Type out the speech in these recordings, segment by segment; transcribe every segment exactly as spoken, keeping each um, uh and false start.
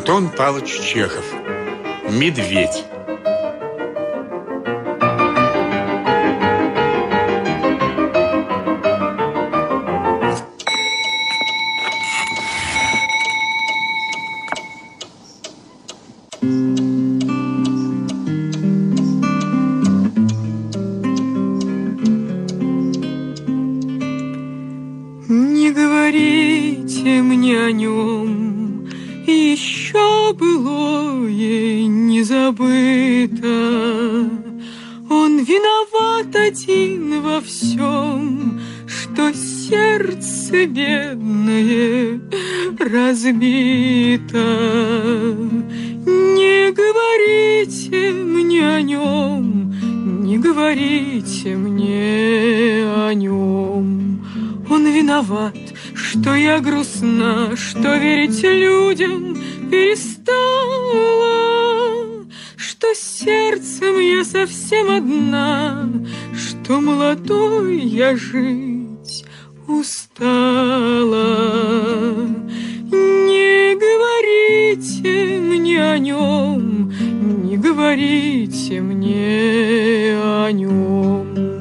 Антон Павлович Чехов. Медведь. Не говорите мне о нем, еще былое не забыто. Он виноват один во всем, что сердце бедное разбито. Не говорите мне о нем, не говорите мне о нем. Он виноват, что я грустна, что верить людям перестала, что сердцем я совсем одна, что молодой я жить устала. Не говорите мне о нем, не говорите мне о нем.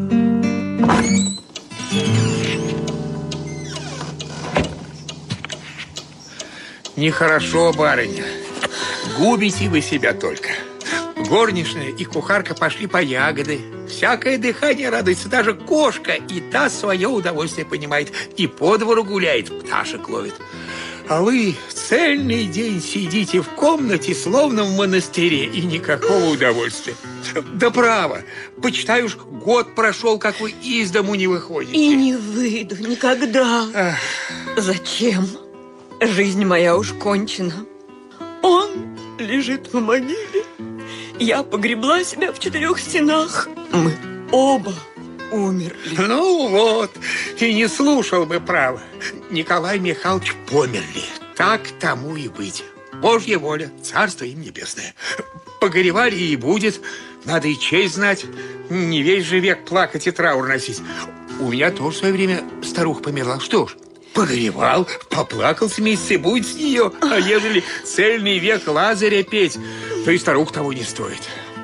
Нехорошо, барыня. Губите вы себя только. Горничная и кухарка пошли по ягоды. Всякое дыхание радуется, даже кошка, и та свое удовольствие понимает, и по двору гуляет, пташек ловит. А вы цельный день сидите в комнате, словно в монастыре, и никакого удовольствия. Да право, почитай уж, год прошел, как вы из дому не выходите. И не выйду никогда. Ах. Зачем? Жизнь моя уж кончена. Он лежит в могиле. Я погребла себя в четырех стенах. Мы оба умерли. Ну вот, и не слушал бы право. Николай Михайлович померли. Так тому и быть. Божья воля, царство им небесное. Погоревали и будет. Надо и честь знать. Не весь же век плакать и траур носить. У меня тоже в свое время старуха померла. Что ж, погоревал, поплакался месяц и будет с нее. А ежели цельный век Лазаря петь, то и старух того не стоит.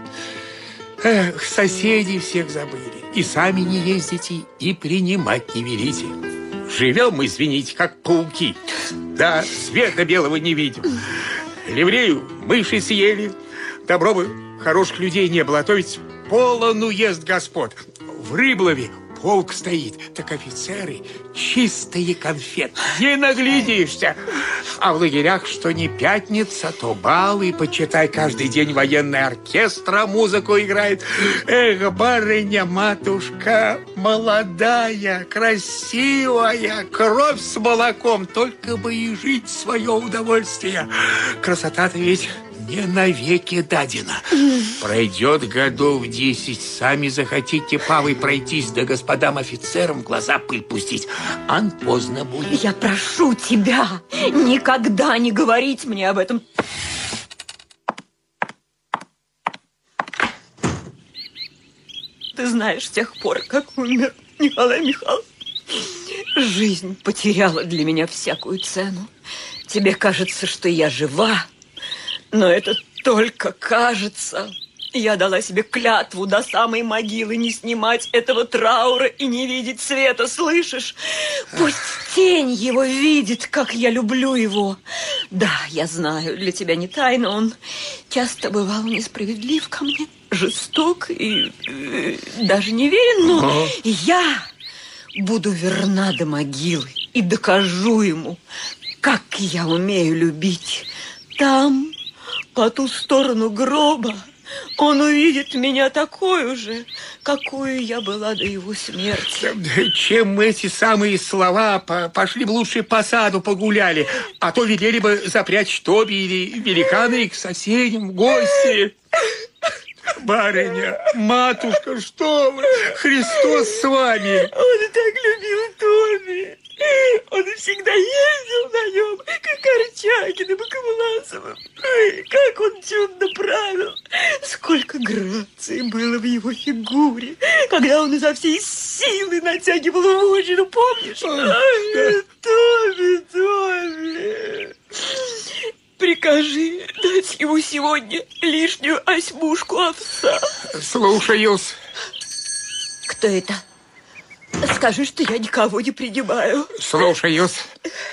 Эх, соседей всех забыли. И сами не ездите, и принимать не велите. Живем мы, извините, как пауки. Да, света белого не видим. Ливрею мыши съели. Добро бы хороших людей не было, а то ведь полон уезд господ. В Рыблове полк стоит, так офицеры чистые конфеты. Не наглядишься. А в лагерях, что не пятница, то бал, и почитай, каждый день военный оркестр музыку играет. Эх, барыня-матушка, молодая, красивая, кровь с молоком, только бы и жить в свое удовольствие. Красота-то ведь не навеки дадена. Пройдет годов десять, сами захотите павой пройтись, да господам офицерам глаза пыль пустить. Ан поздно будет. Я прошу тебя никогда не говорить мне об этом. Ты знаешь, с тех пор, как умер Николай Михайлович, жизнь потеряла для меня всякую цену. Тебе кажется, что я жива, но это только кажется. Я дала себе клятву до самой могилы не снимать этого траура и не видеть света, слышишь? Пусть тень его видит, как я люблю его. Да, я знаю, для тебя не тайна, он часто бывал несправедлив ко мне, жесток и э, даже неверен, но ага. Я буду верна до могилы и докажу ему, как я умею любить. Там, по ту сторону гроба, он увидит меня такой же, какую я была до его смерти. Чем эти самые слова, пошли бы лучше по саду погуляли, а то велели бы запрячь Тоби или великаны к соседям в гости. Барыня, матушка, что вы? Христос с вами. Он и так любил Тоби. Он и всегда ездил на нем, как Корчагиным и Камласовым. Как он чудно правил. Сколько грации было в его фигуре, когда он изо всей силы натягивал вожжину, помнишь? Ой, Тоби, Тоби. прикажи дать ему сегодня лишнюю осьмушку овса. Слушаюсь. Кто это? Скажи, что я никого не принимаю. Слушаюсь.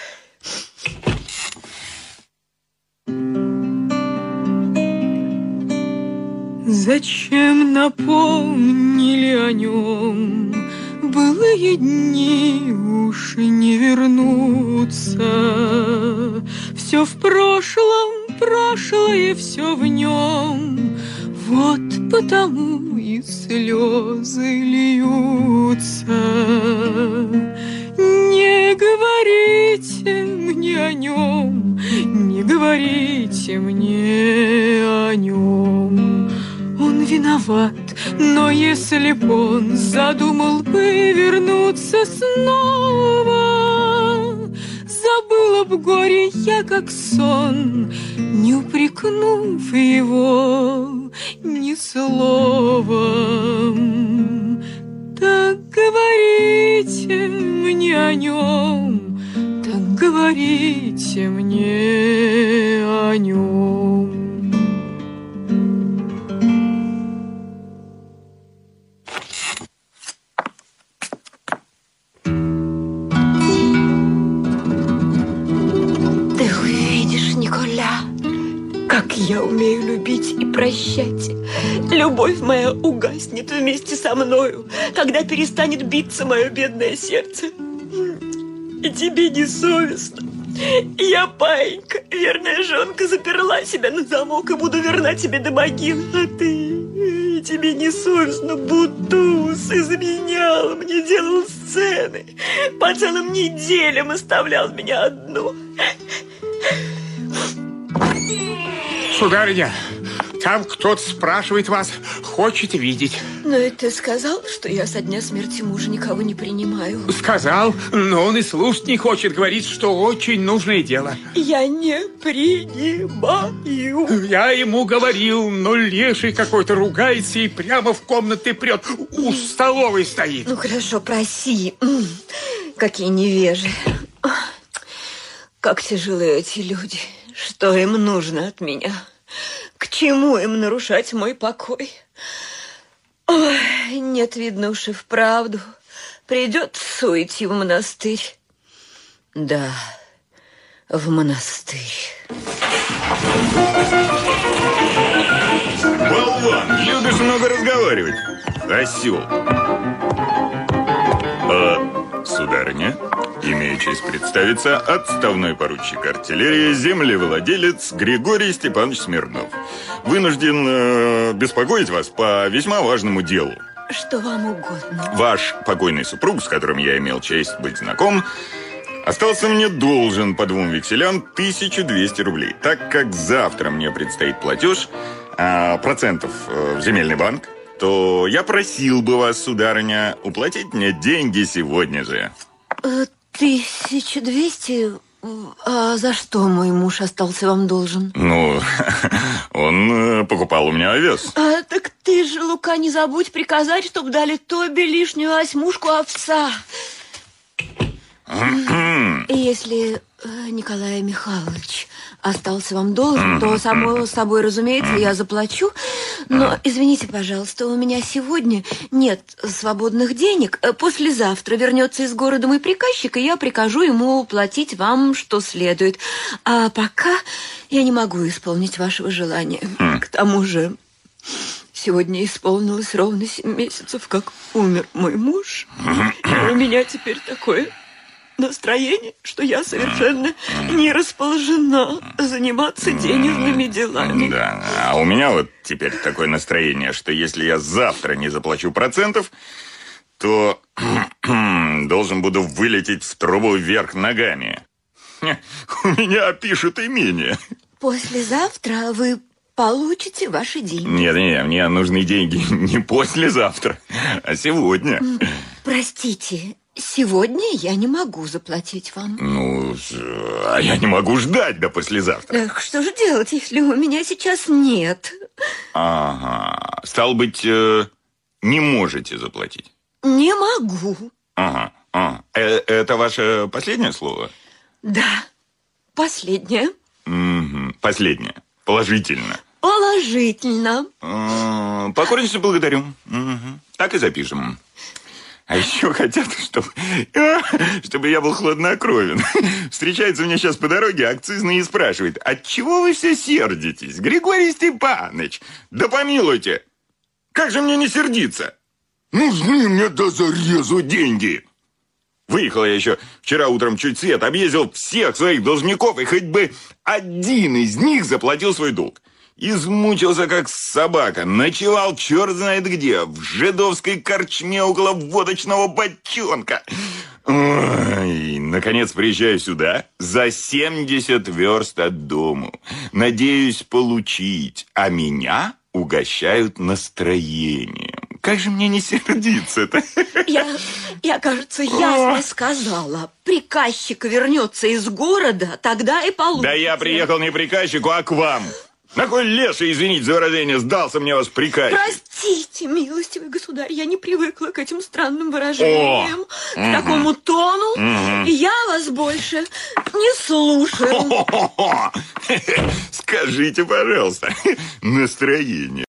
Зачем напомнили о нем? Былые дни уж не вернутся. Все в прошлом, прошлое все в нем. Вот потому и слезы льются. Не говорите мне о нем, не говорите мне о нем. Он виноват, но если б он задумал бы вернуться снова, забыла б горе я, как сон, не упрекнув его ни словом. Так говорите мне о нем, так говорите мне о нем. Как я умею любить и прощать. Любовь моя угаснет вместе со мною, когда перестанет биться мое бедное сердце. И тебе не совестно. Я, паинька, верная жонка, заперла себя на замок и буду верна тебе до могилы. А ты, тебе не совестно, Бутуз изменял мне, делал сцены. По целым неделям оставлял меня одну. Сударыня, там кто-то спрашивает вас, хочет видеть. Но и ты сказал, что я со дня смерти мужа никого не принимаю. Сказал, но он и слушать не хочет, говорит, что очень нужное дело. Я не принимаю. Я ему говорил, но леший какой-то ругается и прямо в комнаты прет, у столовой стоит. Ну хорошо, проси. Какие невежи. Как тяжелы эти люди. Что им нужно от меня? К чему им нарушать мой покой? Ой, нет, видно уж и вправду. Придется уйти в монастырь. Да, в монастырь. Болван, любишь много разговаривать. Осел. А, сударыня, имею честь представиться, отставной поручик артиллерии, землевладелец Григорий Степанович Смирнов. Вынужден э, беспокоить вас по весьма важному делу. Что вам угодно. Ваш покойный супруг, с которым я имел честь быть знаком, остался мне должен по двум векселям тысячу двести рублей. Так как завтра мне предстоит платеж а, процентов э, в земельный банк, то я просил бы вас, сударыня, уплатить мне деньги сегодня же. Тысяча двести? А за что мой муж остался вам должен? Ну, он покупал у меня овес. А, так ты же, Лука, не забудь приказать, чтобы дали Тобе лишнюю осьмушку овса. И если Николай Михайлович остался вам должен, то, само собой, разумеется, я заплачу. Но, извините, пожалуйста, у меня сегодня нет свободных денег. Послезавтра вернется из города мой приказчик, и я прикажу ему платить вам, что следует. А пока я не могу исполнить вашего желания. К тому же, сегодня исполнилось ровно семь месяцев, как умер мой муж. И у меня теперь такое настроение, что я совершенно не расположена заниматься денежными делами. Да, а у меня вот теперь такое настроение, что если я завтра не заплачу процентов, то должен буду вылететь в трубу вверх ногами. У меня опишут имение. Послезавтра вы получите ваши деньги. Нет, нет, мне нужны деньги не послезавтра, а сегодня. Простите, сегодня я не могу заплатить вам. Ну, а я не могу ждать до послезавтра. Эх, что же делать, если у меня сейчас нет? Ага. Стало быть, э, не можете заплатить? Не могу. Ага. А. Э, это ваше последнее слово? Да, последнее. Угу. Последнее. Положительно. Положительно. Покорнейше благодарю. Угу. Так и запишем. А еще хотят, чтобы, чтобы я был хладнокровен. Встречается мне сейчас по дороге акцизный и спрашивает: отчего вы все сердитесь, Григорий Степанович? Да помилуйте, как же мне не сердиться? Нужны мне до зарезу деньги. Выехал я еще вчера утром чуть свет, объездил всех своих должников, и хоть бы один из них заплатил свой долг. Измучился, как собака, ночевал черт знает где, в жидовской корчме около водочного бочонка. Ой, наконец приезжаю сюда, за семьдесят верст от дому. Надеюсь получить, а меня угощают настроением. Как же мне не сердиться-то? Я, я, кажется, ясно сказала. Приказчик вернется из города, тогда и получится. Да я приехал не приказчику, а к вам. На кой леший, извините за выражение, сдался мне вас приказчик? Простите, милостивый государь, я не привыкла к этим странным выражениям, О, к угу. такому тону, Угу. и я вас больше не слушаю. Хо-хо-хо. Скажите, пожалуйста, настроение.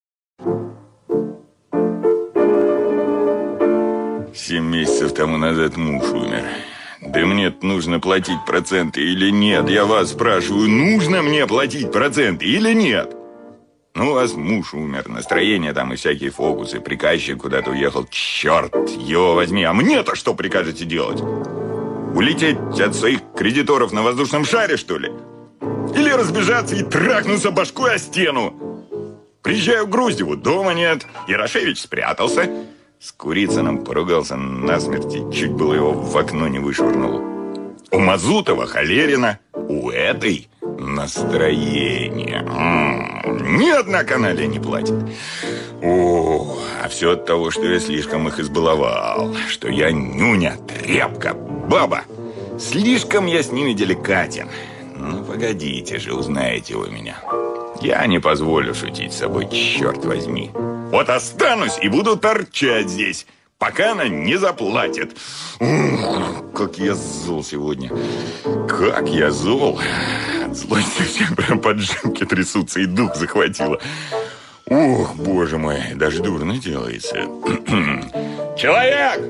Семь месяцев тому назад муж умер. Да мне-то нужно платить проценты или нет? Я вас спрашиваю, нужно мне платить проценты или нет? Ну, у вас муж умер, настроение там и всякие фокусы, приказчик куда-то уехал. Черт его возьми, а мне-то что прикажете делать? Улететь от своих кредиторов на воздушном шаре, что ли? Или разбежаться и трахнуться башкой о стену? Приезжаю в Груздеву, дома нет, Ярошевич спрятался. С Курицыным поругался насмерть и чуть было его в окно не вышвырнул. У Мазутова холерина, у этой настроение. М-м-м. Ни одна каналья не платит. О, а все от того, что я слишком их избаловал, что я нюня, тряпка, баба. Слишком я с ними деликатен. Ну, погодите же, узнаете вы меня. Я не позволю шутить с собой, черт возьми. Вот останусь и буду торчать здесь, пока она не заплатит. Ух, как я зол сегодня. Как я зол. От злости все прям поджилки трясутся и дух захватило. Ох, боже мой, даже дурно делается. Человек!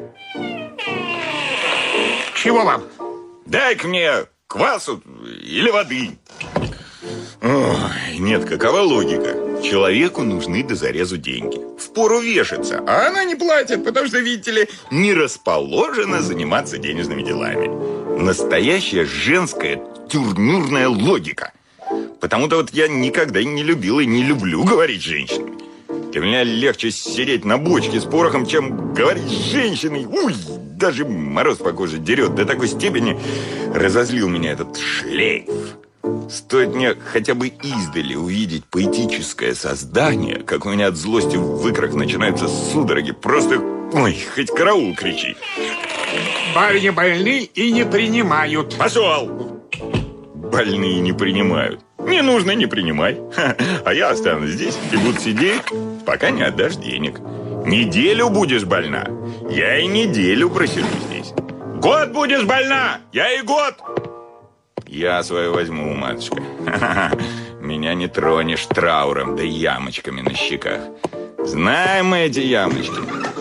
Чего вам? Дай-ка мне квасу или воды. Ой, нет, какова логика? Человеку нужны до зарезу деньги. Впору вешаться, а она не платит, потому что, видите ли, не расположена заниматься денежными делами. Настоящая женская тюрнюрная логика. Потому-то вот я никогда не любил и не люблю говорить с женщинами. Для меня легче сидеть на бочке с порохом, чем говорить с женщиной. Уй, даже мороз по коже дерет. До такой степени разозлил меня этот шлейф. Стоит мне хотя бы издали увидеть поэтическое создание, как у меня от злости в икрах начинаются судороги. Просто, ой, хоть караул кричи. Барыни больны и не принимают. Пошел! Больные не принимают. Не нужно, не принимай. Ха, а я останусь здесь и буду сидеть, пока не отдашь денег. Неделю будешь больна, я и неделю просижу здесь. Год будешь больна, я и год. Я свою возьму, матушка. Меня не тронешь трауром да ямочками на щеках. Знаем мы эти ямочки.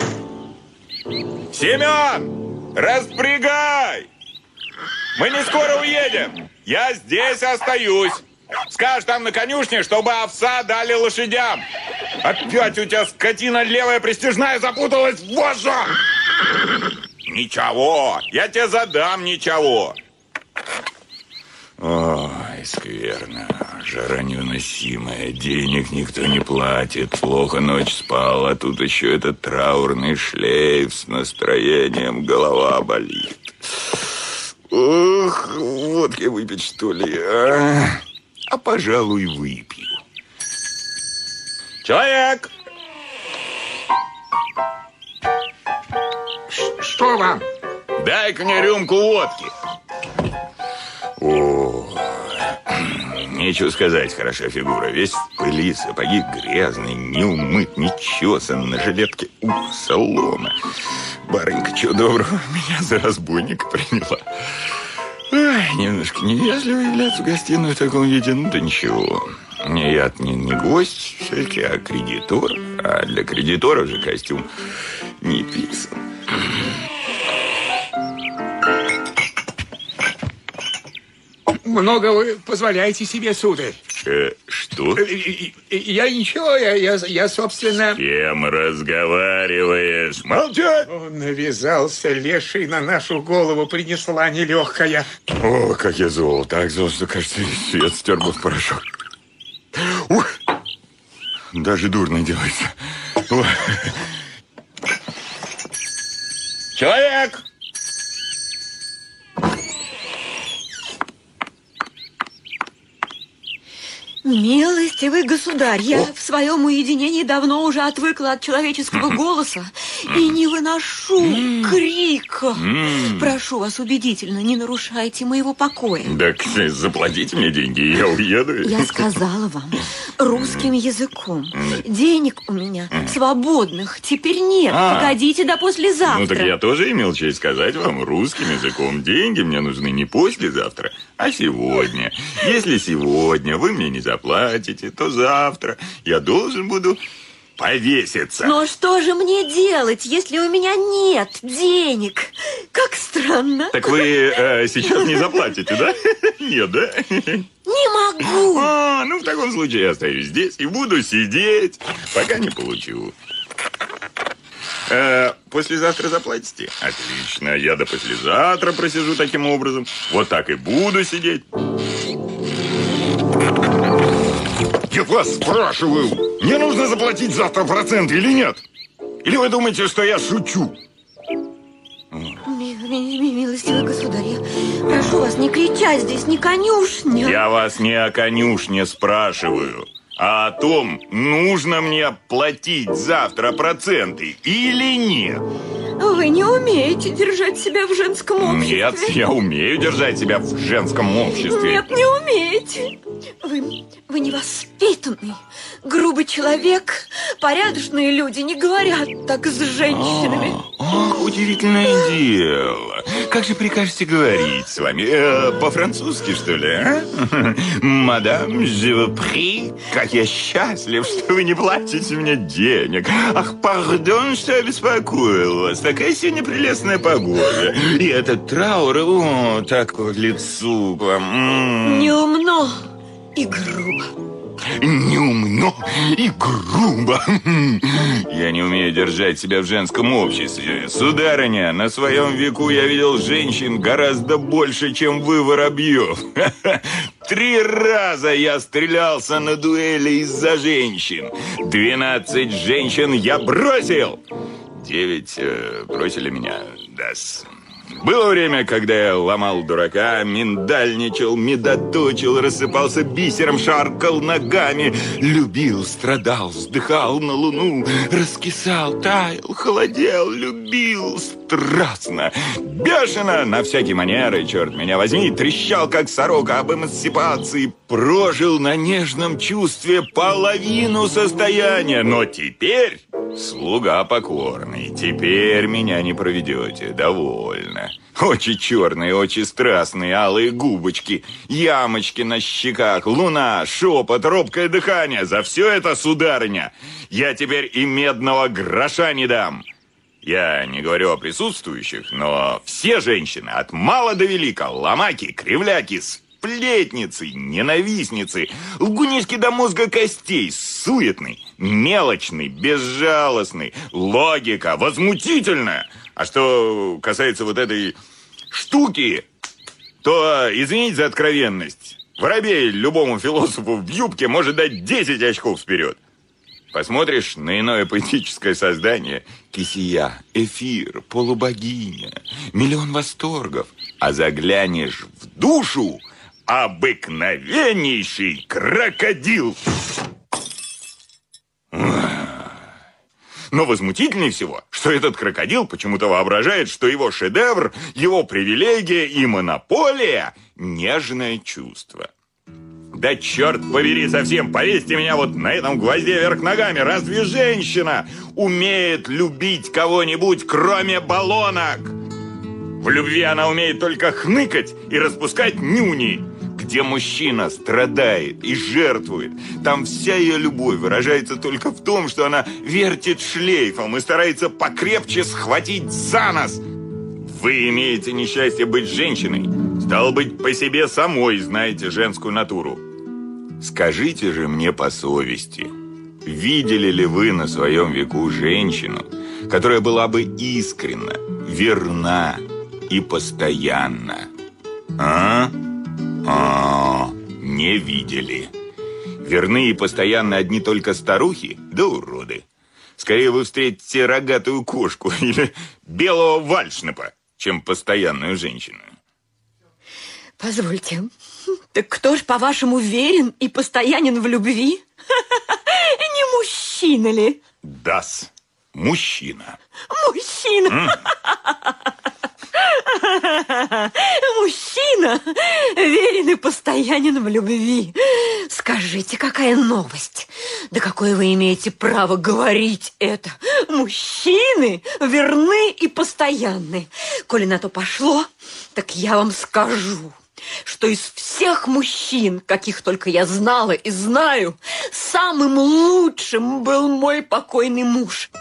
Семен, распрягай! Мы не скоро уедем. Я здесь остаюсь. Скажешь там на конюшне, чтобы овса дали лошадям. Опять у тебя скотина левая пристяжная запуталась в вожжу. Ничего, я тебе задам ничего. Ой, скверно, жара невыносимая, денег никто не платит, плохо ночь спал, а тут еще этот траурный шлейф с настроением, голова болит. Ох, водки выпить, что ли, а? А, пожалуй, выпью. Человек! Что вам? Дай-ка мне рюмку водки. О, нечего сказать, хороша фигура. Весь в пыли, сапоги грязные, не умыт, не чесан, на жилетке ух, солома. Барынька, чего доброго, меня за разбойника приняла. Ай, немножко невежливо являться в гостиную в таком виде, ну да ничего. Я не, не гость все-таки, а кредитор. А для кредитора же костюм не писан. Много вы позволяете себе, сударь. Э, что? Я ничего, я, я, я, собственно... С кем разговариваешь? Молчать! Он навязался, леший на нашу голову принесла нелегкая. О, как я зол. Так зол, что, кажется, свет стер бы в порошок. Ух! Даже дурно делается. Ух. Человек! Милостивый государь, я в своем уединении давно уже отвыкла от человеческого голоса и не выношу крика. Прошу вас убедительно, не нарушайте моего покоя. Так заплатите мне деньги, и я уеду. Я сказала вам русским языком. Денег у меня свободных теперь нет. А. Погодите до послезавтра. Ну так я тоже имел честь сказать вам русским языком. Деньги мне нужны не послезавтра, а сегодня. Если сегодня вы мне не заплатите, то завтра я должен буду повеситься. Но что же мне делать, если у меня нет денег? Как странно. Так вы э, сейчас не заплатите, да? Нет, да? Не могу. А, ну в таком случае я остаюсь здесь и буду сидеть, пока не получу. Э, послезавтра заплатите? Отлично, я до послезавтра просижу таким образом. Вот так и буду сидеть. Я вас спрашиваю, мне нужно заплатить завтра проценты или нет? Или вы думаете, что я шучу? Ми- ми- ми- Милостивый государь, я прошу вас не кричать здесь, не конюшня. Я вас не о конюшне спрашиваю, а о том, нужно мне платить завтра проценты или нет. Вы не умеете держать себя в женском обществе. Нет, я умею держать себя в женском обществе. Нет, не умеете. Вы, вы невоспитанный, грубый человек. Порядочные люди не говорят так с женщинами. Ах, удивительное дело. Как же прикажете говорить с вами? Э, по-французски, что ли, а? Мадам, je vous prie, как я счастлив, что вы не платите мне денег. Ах, пардон, что я беспокоил вас. Такая сегодня прелестная погода. И этот траур, о, так к лицу к вам. Неумно и грубо. Неумно и грубо. Я не умею держать себя в женском обществе. Сударыня, на своем веку я видел женщин гораздо больше, чем вы, Воробьев. Три раза я стрелялся на дуэли из-за женщин. Двенадцать женщин я бросил. Девять э, бросили меня, да-с. Было время, когда я ломал дурака, миндальничал, медоточил, рассыпался бисером, шаркал ногами, любил, страдал, вздыхал на луну, раскисал, таял, холодел, любил страстно, бешено, на всякие манеры, черт меня возьми, трещал, как сорока об эмансипации, прожил на нежном чувстве половину состояния, но теперь слуга покорный, теперь меня не проведете, довольно. Очи черные, очи страстные, алые губочки, ямочки на щеках, луна, шепот, робкое дыхание. За все это, сударыня, я теперь и медного гроша не дам. Я не говорю о присутствующих, но все женщины, от мала до велика, ломаки, кривляки, сплетницы, ненавистницы, лгунишки до мозга костей, суетный, мелочный, безжалостный, логика, возмутительная. А что касается вот этой штуки, то, извините за откровенность, воробей любому философу в юбке может дать десять очков вперед. Посмотришь на иное поэтическое создание, кисия, эфир, полубогиня, миллион восторгов, а заглянешь в душу, обыкновеннейший крокодил. Но возмутительнее всего, что этот крокодил почему-то воображает, что его шедевр, его привилегия и монополия – нежное чувство. Да черт побери совсем, повесьте меня вот на этом гвозде вверх ногами. Разве женщина умеет любить кого-нибудь, кроме баллонок? В любви она умеет только хныкать и распускать нюни. Где мужчина страдает и жертвует, там вся ее любовь выражается только в том, что она вертит шлейфом и старается покрепче схватить за нос. Вы имеете несчастье быть женщиной. Стало быть, по себе самой знаете женскую натуру. Скажите же мне по совести, видели ли вы на своем веку женщину, которая была бы искренна, верна и постоянна? А? А, не видели. Верны и постоянно одни только старухи да уроды. Скорее вы встретите рогатую кошку или белого вальшнепа, чем постоянную женщину. Позвольте, так кто ж, по-вашему, верен и постоянен в любви? Не мужчина ли? Да-с, мужчина. Мужчина. Мужчина верен и постоянен в любви. Скажите, какая новость? Да какое вы имеете право говорить это? Мужчины верны и постоянны. Коли на то пошло, так я вам скажу, что из всех мужчин, каких только я знала и знаю, самым лучшим был мой покойный муж.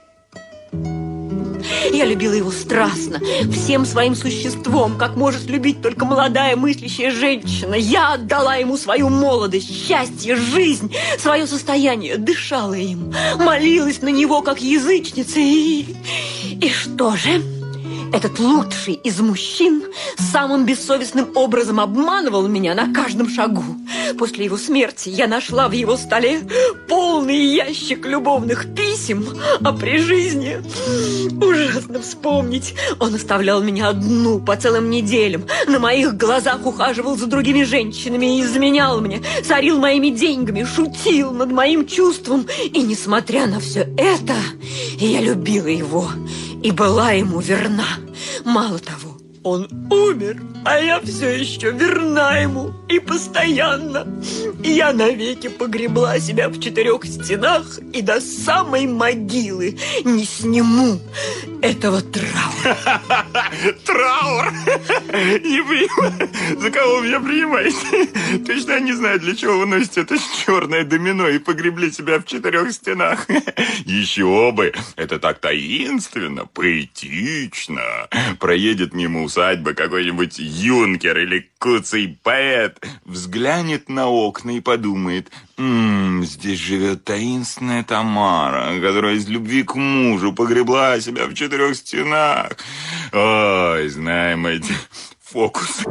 Я любила его страстно, всем своим существом, как может любить только молодая мыслящая женщина. Я отдала ему свою молодость, счастье, жизнь, свое состояние, дышала им, молилась на него, как язычница. И, и что же? Этот лучший из мужчин самым бессовестным образом обманывал меня на каждом шагу. После его смерти я нашла в его столе полный ящик любовных писем, а при жизни, ужасно вспомнить, он оставлял меня одну по целым неделям, на моих глазах ухаживал за другими женщинами и изменял мне, царил моими деньгами, шутил над моим чувством. И несмотря на все это, я любила его и была ему верна. Мало того, он умер, а я все еще верна ему и постоянно. Я навеки погребла себя в четырех стенах и до самой могилы не сниму этого траура. Траур? Не понимаю, за кого вы меня принимаете? Точно я не знаю, для чего вы носите это черное домино и погребли себя в четырех стенах. Еще бы, это так таинственно, поэтично. Проедет мимо усадьбы какой-нибудь юнкер или куцый поэт, взглянет на окна и подумает: «Ммм, здесь живет таинственная Тамара, которая из любви к мужу погребла себя в четырех стенах». Ой, знаем эти фокусы.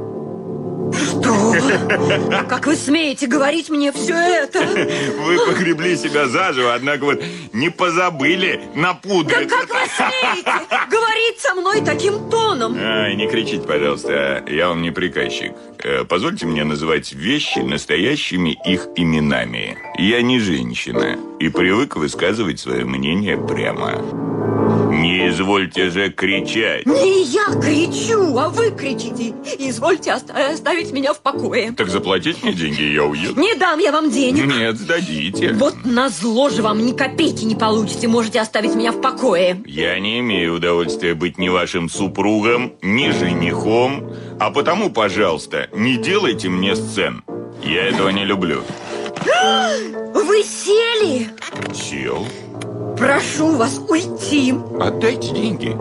Что? Как вы смеете говорить мне все это? Вы погребли себя заживо, однако вот не позабыли напудрить. Да как вы смеете говорить со мной таким тоном? Ай, не кричите, пожалуйста, я вам не приказчик. Позвольте мне называть вещи настоящими их именами. Я не женщина и привык высказывать свое мнение прямо. Не извольте же кричать. Не я кричу, а вы кричите. Извольте оста- оставить меня в покое. Так заплатите мне деньги, и я уеду. Не дам я вам денег. Нет, сдадите. Вот назло же вам ни копейки не получите. Можете оставить меня в покое. Я не имею удовольствия быть ни вашим супругом, ни женихом. А потому, пожалуйста, не делайте мне сцен. Я этого не люблю. Вы сели? Сел. Прошу вас уйти. Отдайте деньги.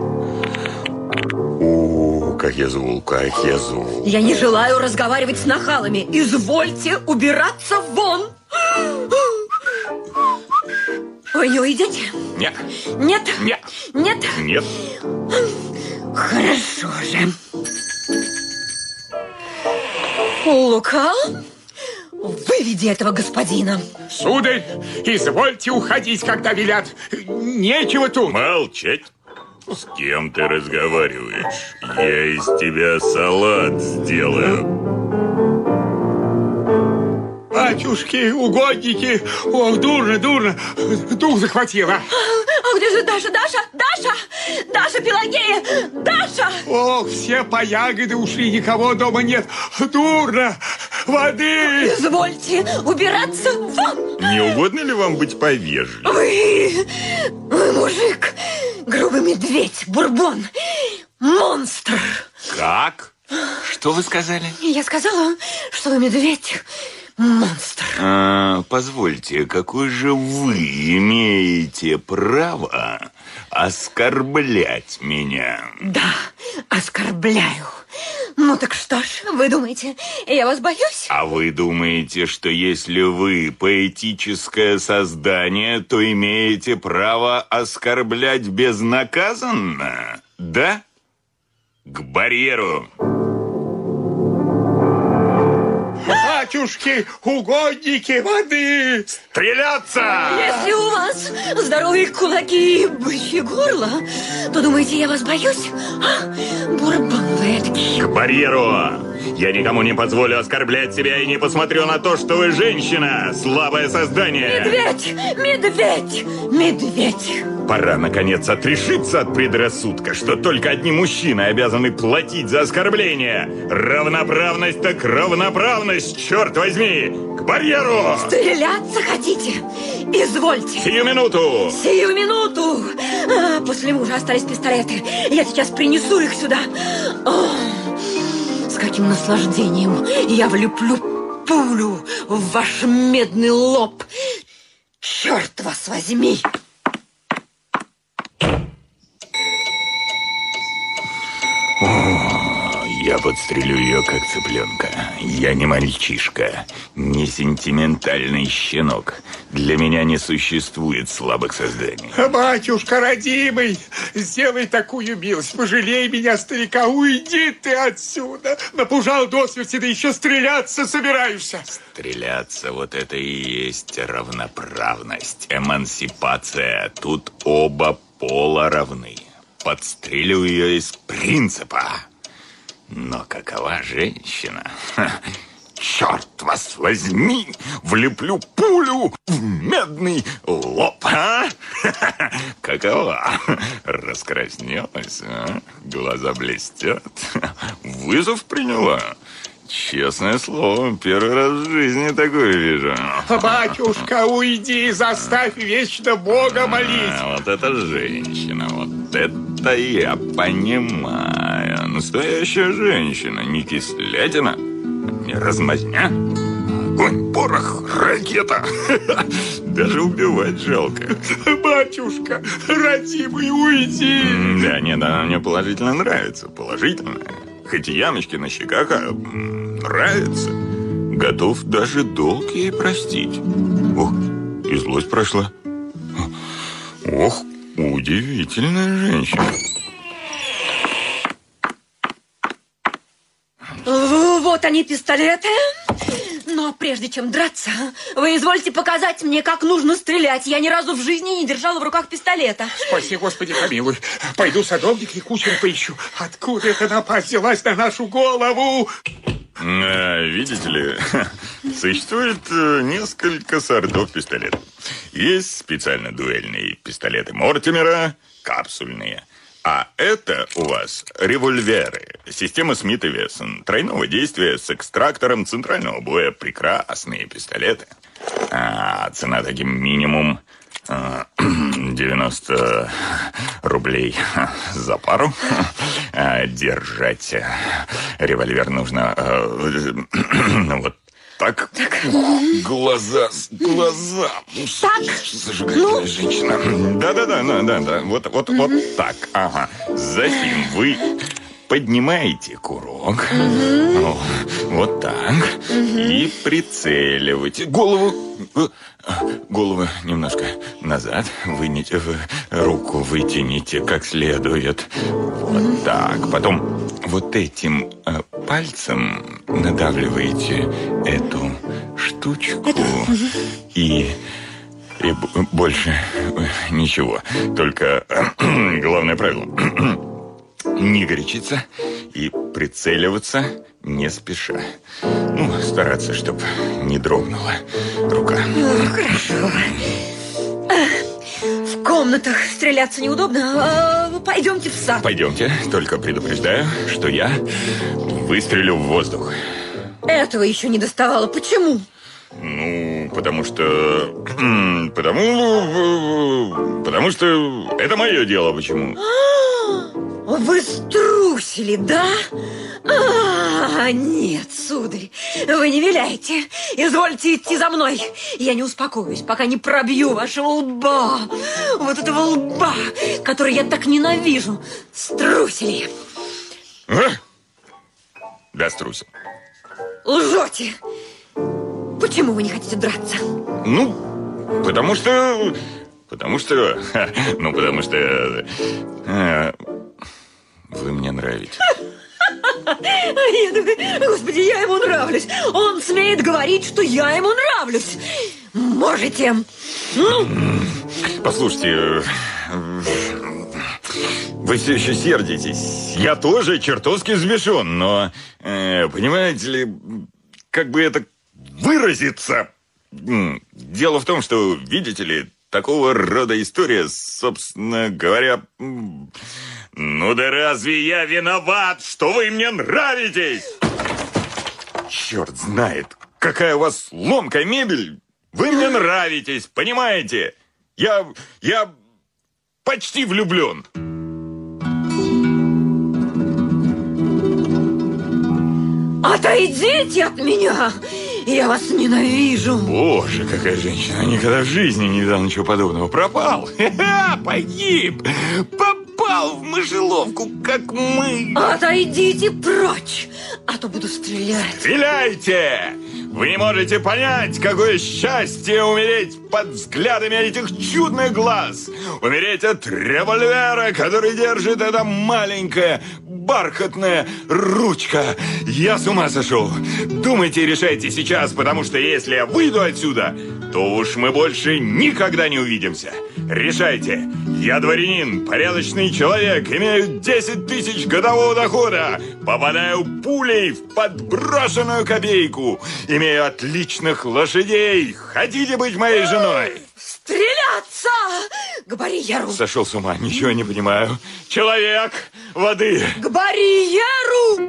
О, как я зол, как я зол. Я не желаю разговаривать с нахалами. Извольте убираться вон. Вы не уйдете? Нет. Нет? Нет. Нет? Нет. Хорошо же. Лука, выведи этого господина. Сударь, извольте уходить, когда велят. Нечего тут. Молчать. С кем ты разговариваешь? Я из тебя салат сделаю. Батюшки, угодники. Ох, дурно, дурно. Дух захватило. А где же Даша, Даша, Даша? Даша Пелагея, Даша! Ох, все по ягоды ушли, никого дома нет. Дурно. Воды. Извольте убираться вон. Не угодно ли вам быть повежливым? Вы, вы мужик, грубый медведь, бурбон. монстр. Как? Что вы сказали? Я сказала, что вы медведь. Монстр. А, позвольте, какое же вы имеете право оскорблять меня? Да, оскорбляю. Ну так что ж, вы думаете, я вас боюсь? А вы думаете, что если вы поэтическое создание, то имеете право оскорблять безнаказанно? Да? К барьеру. Батюшки, угодники воды! Стреляться! Если у вас здоровые кулаки и бычье горло, то думаете, я вас боюсь? А, бурбон вы эдакий. К барьеру! Я никому не позволю оскорблять себя и не посмотрю на то, что вы женщина, слабое создание. Медведь! Медведь! Медведь! Пора, наконец, отрешиться от предрассудка, что только одни мужчины обязаны платить за оскорбление. Равноправность так равноправность, черт возьми! К барьеру! Стреляться хотите? Извольте. Сию минуту! Сию минуту! А, после мужа остались пистолеты. Я сейчас принесу их сюда. О, с каким наслаждением я влеплю пулю в ваш медный лоб. Черт вас возьми! О, я подстрелю ее, как цыпленка. Я не мальчишка, не сентиментальный щенок. Для меня не существует слабых созданий. Батюшка родимый, сделай такую милость, пожалей меня, старика, уйди ты отсюда. Напужал до смерти, да еще стреляться собираешься. Стреляться, вот это и есть равноправность, эмансипация. Тут оба пола равны. Подстрелю ее из принципа. Но какова женщина? Ха, черт вас возьми, влеплю пулю в медный лоб, а? Ха-ха, какова? Раскраснелась, а? Глаза блестят. Вызов приняла. Честное слово, первый раз в жизни такое вижу. Батюшка, уйди, заставь вечно Бога молить. А, вот это женщина, вот это я понимаю. Настоящая женщина, не кислятина, не размазня. Огонь, порох, ракета. Даже убивать жалко. Батюшка, родимый, уйди. Да, нет, она мне положительно нравится, положительно. Хоть и ямочки на щеках, а нравится. Готов даже долг ей простить. Ох, и злость прошла. Ох, удивительная женщина. Вот они, пистолеты. Но прежде чем драться, вы извольте показать мне, как нужно стрелять. Я ни разу в жизни не держала в руках пистолета. Спаси, Господи, помилуй. Пойду садовник и кучера поищу. Откуда эта напасть взялась на нашу голову? А, видите ли, существует несколько сортов пистолетов. Есть специально дуэльные пистолеты Мортимера, капсульные. А это у вас револьверы. Система Смит и Вессон. Тройного действия с экстрактором центрального боя. Прекрасные пистолеты. А цена таким минимум а, девяносто рублей за пару. А держать револьвер нужно а, вот так. Так. Глаза, глаза. Так. Зажигательная ну. женщина. Да-да-да, да-да. Вот, вот, mm-hmm. вот так. Ага. Затем вы поднимаете курок. Mm-hmm. Ну, вот так. Mm-hmm. И прицеливаете. Голову... Голову немножко назад. Вынете, руку вытяните как следует. Вот mm-hmm. так. Потом вот этим э, пальцем надавливаете эту штучку. Mm-hmm. И... И больше ничего. Только главное правило. Не горячиться и прицеливаться не спеша. Ну, стараться, чтобы не дрогнула рука. Ну, хорошо. В комнатах стреляться неудобно. Пойдемте в сад. Пойдемте. Только предупреждаю, что я выстрелю в воздух. Этого еще не доставало. Почему? Ну, потому что... Потому... Потому что это мое дело. Почему? Вы струсили, да? А, нет, сударь, вы не виляйте. Извольте идти за мной. Я не успокоюсь, пока не пробью вашего лба. Вот этого лба, который я так ненавижу. Струсили. А? Да, струсил. Лжете. Почему вы не хотите драться? Ну, потому что... Потому что... Ну, потому что... А, вы мне нравитесь. Я думаю, господи, я ему нравлюсь. Он смеет говорить, что я ему нравлюсь. Можете. Ну? Послушайте, вы все еще сердитесь. Я тоже чертовски взбешен, но, э, понимаете ли, как бы это выразиться? Дело в том, что, видите ли, такого рода история, собственно говоря... Ну да разве я виноват, что вы мне нравитесь? Черт знает, какая у вас ломкая мебель. Вы мне нравитесь, понимаете? Я... я почти влюблен. Отойдите от меня! Я вас ненавижу. Боже, какая женщина. Никогда в жизни не видал ничего подобного. Пропал. Ха-ха, погиб. Попал в мышеловку, как мы. Отойдите прочь, а то буду стрелять. Стреляйте! Вы не можете понять, какое счастье умереть под взглядами этих чудных глаз. Умереть от револьвера, который держит эта маленькая бархатная ручка. Я с ума сошел. Думайте и решайте сейчас, потому что если я выйду отсюда, то уж мы больше никогда не увидимся. Решайте. Я дворянин, порядочный человек, имею десять тысяч годового дохода, попадаю пулей в подброшенную копейку, имею отличных лошадей. Хотите быть моей женой? Стреляться! К барьеру! Сошел с ума, ничего не понимаю. Человек, воды! К барьеру!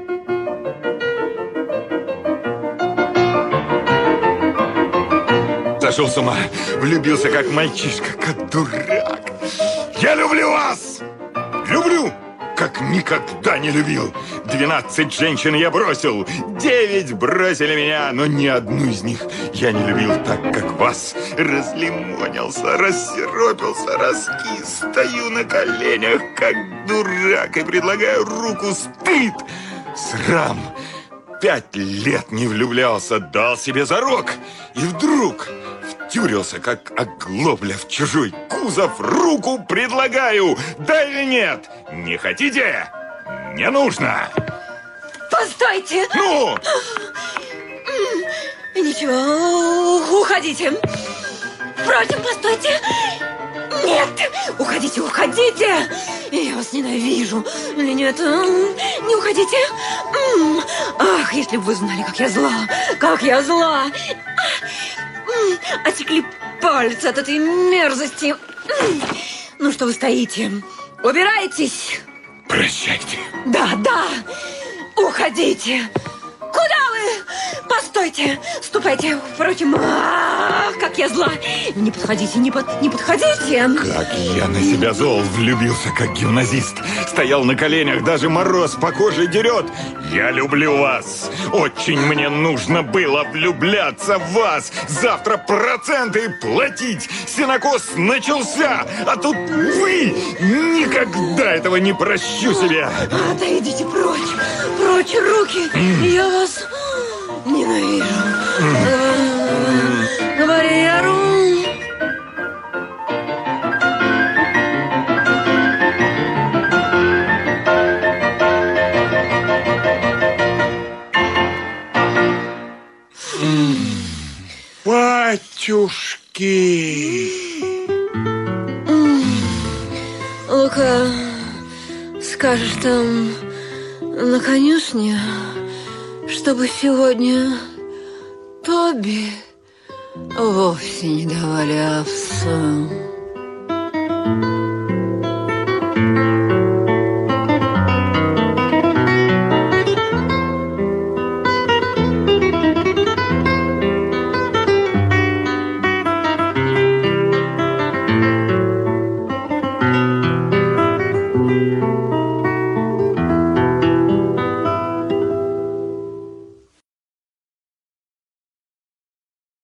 Сошел с ума, влюбился как мальчишка, как дурак. Я люблю вас! Люблю, как никогда не любил. Двенадцать женщин я бросил, девять бросили меня, но ни одну из них я не любил так, как вас. Разлимонился, рассиропился, раскис, стою на коленях, как дурак, и предлагаю руку. Стыд, срам. Пять лет не влюблялся, дал себе зарок, и вдруг втюрился, как оглобля в чужой кузов. Руку предлагаю, да или нет? Не хотите? Не нужно. Постойте! Ну? Ничего, уходите. Впрочем, постойте. Нет, уходите, уходите. Я вас ненавижу. Или нет, не уходите. Ах, если бы вы знали, как я зла, как я зла. Отекли пальцы от этой мерзости. Ну, что вы стоите? Убирайтесь. Прощайте. Да, да, уходите. Куда вы? Постойте, ступайте. Впрочем, ах, как я зла. Не подходите, не, под, не подходите. Как я на себя зол, влюбился, как гимназист. Стоял на коленях, даже мороз по коже дерет. Я люблю вас. Очень мне нужно было влюбляться в вас. Завтра проценты платить. Сенокос начался. А тут вы. Никогда этого не прощу себе. Отойдите прочь. Прочь руки. Я вас ненавижу. К барьеру. Батюшки! Лука, скажешь там на конюшне, чтобы сегодня Тоби вовсе не давали овса.